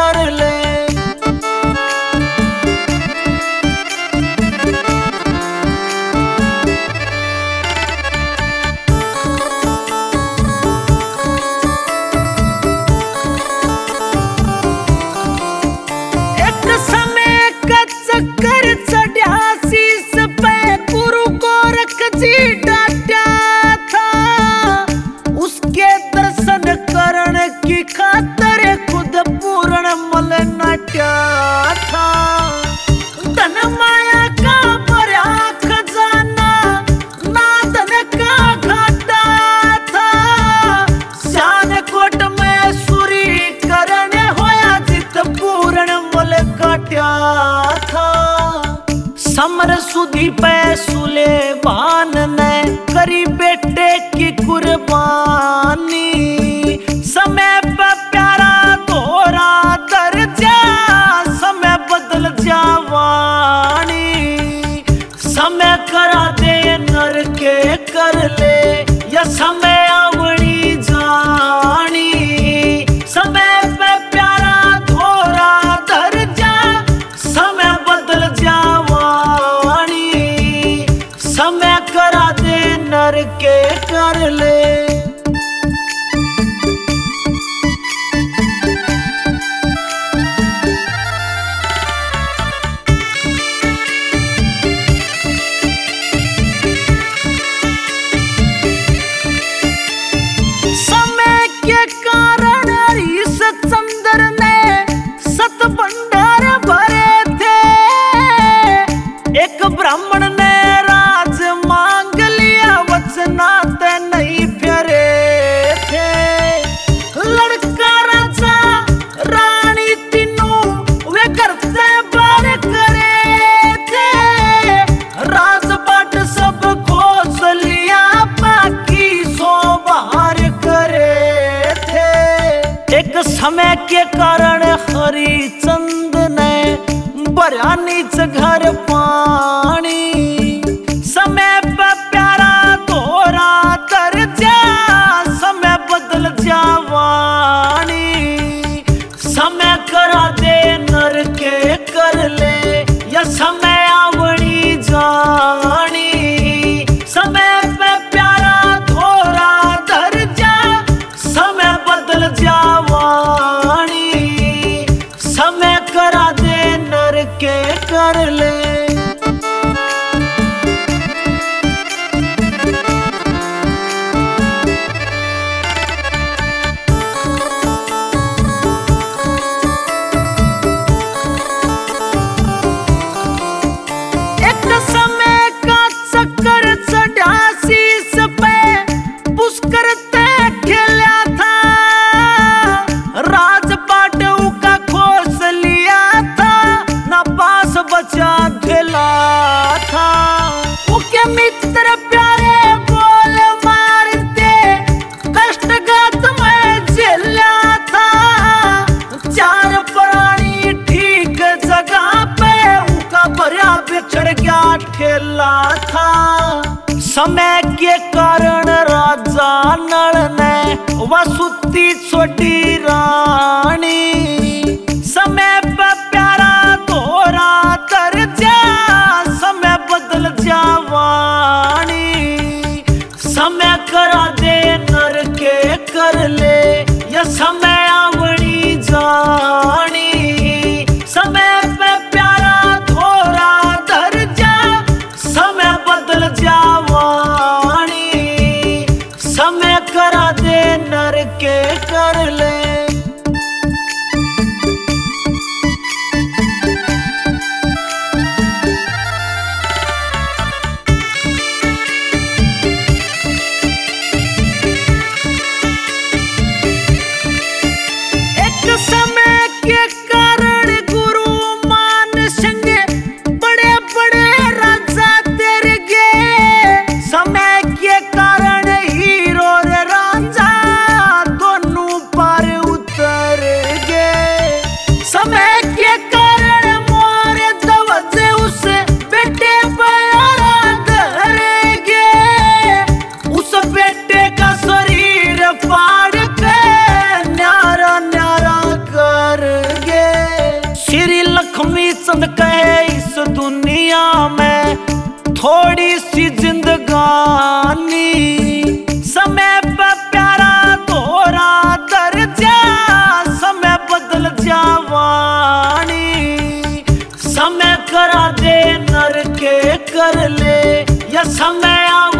कर ले। एक समय का चक्कर चढ़ा शीश पे गुरु गोरख जी डांटा था। उसके दर्शन करने की खातिर खुद पूर्ण मल नाट्या था। धन माया का भरा खजाना ना धन का घाटा था। सियालकोट में सूरी करने होया जित पूर्ण मल काट्या था। समर सुधी पे सुलेमान ने करी बेटे की कुर्बानी। समय पे प्यारा तोरा दर्जा समय बदल जावानी। समय करा दे नर के कर ले या समय आवनी जानी। समय पे प्यारा तोरा दर्जा समय बदल जावानी। समय करा दे नर के कर ले। समय के कारण हरिश्चंद्र ने सत भंडार भरे थे। एक ब्राह्मण ने राज मांग लिया वचनात नहीं फेरे थे। लड़का राजा रानी तीनों वे घर से बाहर करे थे। राजपाट सब खोज लिया बाकी सो बाहर करे थे। एक समय के कारण हरिचंद ने भरा नीच घर पानी। समय पे प्यारा तोरा दर्जा समय बदल जावानी। समय करा दे नर के कर ले या समय आवनी जानी। समय पे प्यारा तोरा दर्जा समय बदल जावानी। समय करा दे नर के कर ले। एक समय का चक्कर चढ़ा शीश पे पुष्कर तय खेला था। राजपाट का खोज लिया था ना पास बचा खेला था। उनके मित्र प्यारे बोल मारते कष्टघात में झेला था। चार प्राणी ठीक जगह पे उनका भरा बिछड़ गया ठेला था। समय के कारण राजा नल ने वसुती छोटी रानी। समय पे प्यारा तोरा दर्जा समय बदल जावानी। समय करा दे नर के कर ले या समय आवनी जानी। समय पे प्यारा तोरा दर्जा समय बदल जावानी। समय करा दे नर के कर ले। कर ले या समय